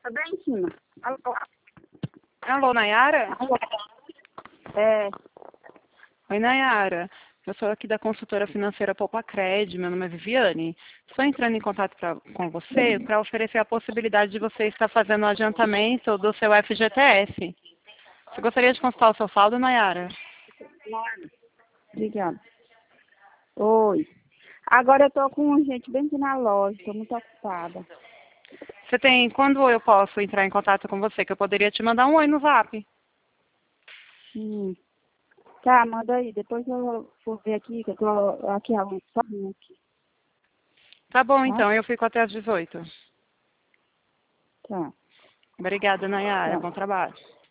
Tá bem em cima. Alô? Alô, Nayara? Alô? É, Oi, Nayara. Eu sou aqui da consultora financeira Poupacred, meu nome é Viviane. Estou entrando em contato com você para oferecer a possibilidade de você estar fazendo o adiantamento do seu FGTS. Você gostaria de consultar o seu saldo, Nayara? obrigada. Oi. Agora eu tô com gente bem aqui na loja, tô muito ocupada. Você tem, quando eu posso entrar em contato com você, que eu poderia te mandar um oi no Zap? Tá, manda aí. Depois eu vou ver aqui, que eu tô aqui sozinha aqui. Tá bom, Tá? então, eu fico até às 18. Tá, Obrigada, Nayara. tá. Bom trabalho.